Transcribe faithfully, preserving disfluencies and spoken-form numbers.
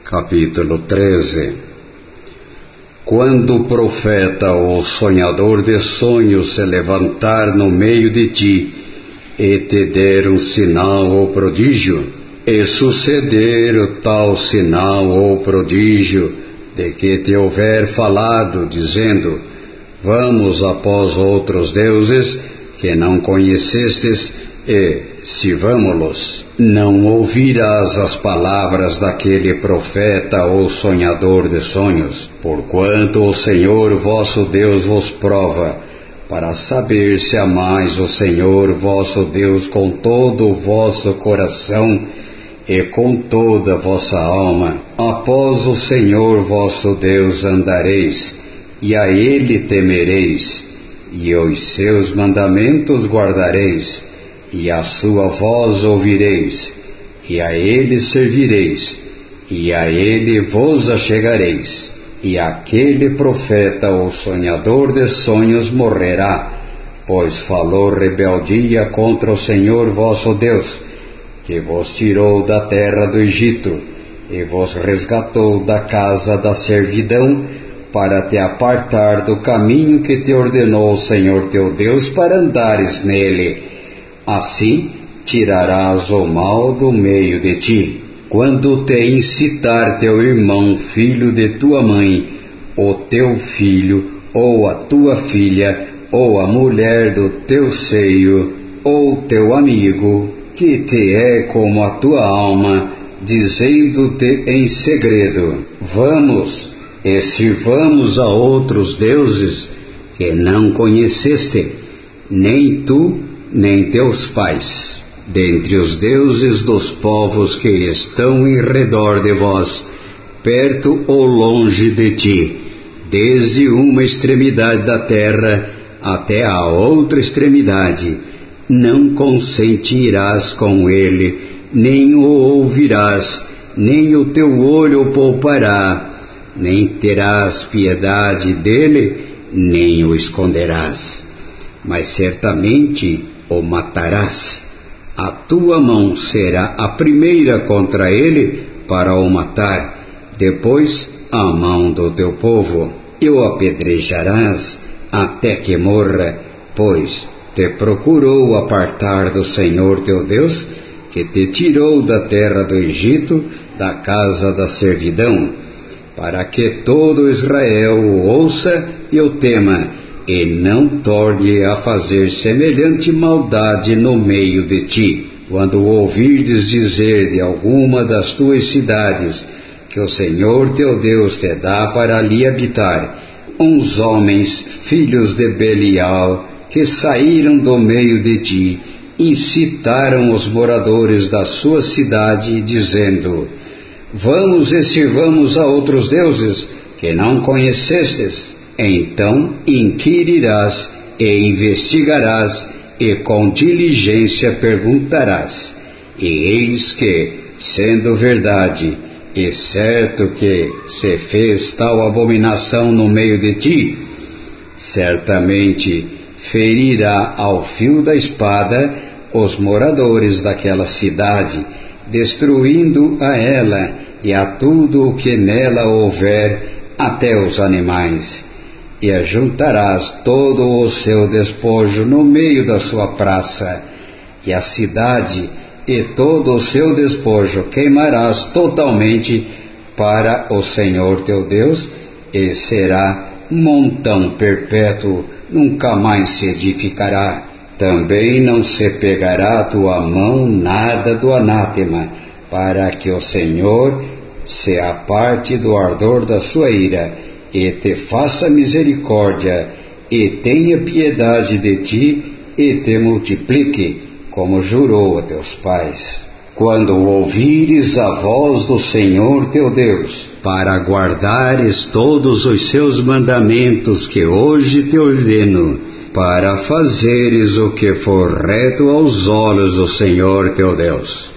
Capítulo treze. Quando o profeta ou sonhador de sonhos se levantar no meio de ti e te der um sinal ou prodígio, e suceder o tal sinal ou prodígio de que te houver falado, dizendo: vamos após outros deuses que não conhecestes e sirvamo-los, não ouvirás as palavras daquele profeta ou sonhador de sonhos, porquanto o Senhor vosso Deus vos prova, para saber se amais o Senhor vosso Deus com todo o vosso coração e com toda a vossa alma. Após o Senhor vosso Deus andareis, e a Ele temereis, e os seus mandamentos guardareis, e a sua voz ouvireis, e a Ele servireis, e a Ele vos achegareis. E aquele profeta ou sonhador de sonhos morrerá, pois falou rebeldia contra o Senhor vosso Deus, que vos tirou da terra do Egito, e vos resgatou da casa da servidão, para te apartar do caminho que te ordenou o Senhor teu Deus para andares nele. Assim tirarás o mal do meio de ti. Quando te incitar teu irmão, filho de tua mãe, ou teu filho, ou a tua filha, ou a mulher do teu seio, ou teu amigo, que te é como a tua alma, dizendo-te em segredo: vamos e sirvamos a outros deuses que não conheceste, nem tu, nem teus pais, dentre os deuses dos povos que estão em redor de vós, perto ou longe de ti, desde uma extremidade da terra até a outra extremidade. Não consentirás com ele, nem o ouvirás, nem o teu olho o poupará, nem terás piedade dele, nem o esconderás, mas certamente o matarás. A tua mão será a primeira contra ele para o matar, depois a mão do teu povo, e o apedrejarás até que morra, pois te procurou apartar do Senhor teu Deus, que te tirou da terra do Egito, da casa da servidão, para que todo Israel o ouça e o tema, e não torne a fazer semelhante maldade no meio de ti. Quando ouvirdes dizer de alguma das tuas cidades, que o Senhor teu Deus te dá para ali habitar, uns homens, filhos de Belial, que saíram do meio de ti, incitaram os moradores da sua cidade, dizendo: vamos e sirvamos a outros deuses que não conhecestes. Então inquirirás e investigarás, e com diligência perguntarás. E eis que, sendo verdade, e certo que se fez tal abominação no meio de ti, certamente ferirá ao fio da espada os moradores daquela cidade, destruindo a ela e a tudo o que nela houver, até os animais. E ajuntarás todo o seu despojo no meio da sua praça, e a cidade e todo o seu despojo queimarás totalmente para o Senhor teu Deus, e será montão perpétuo, nunca mais se edificará. Também não se pegará a tua mão nada do anátema, para que o Senhor se aparte do ardor da sua ira, e te faça misericórdia, e tenha piedade de ti, e te multiplique, como jurou a teus pais. Quando ouvires a voz do Senhor teu Deus, para guardares todos os seus mandamentos que hoje te ordeno, para fazeres o que for reto aos olhos do Senhor teu Deus.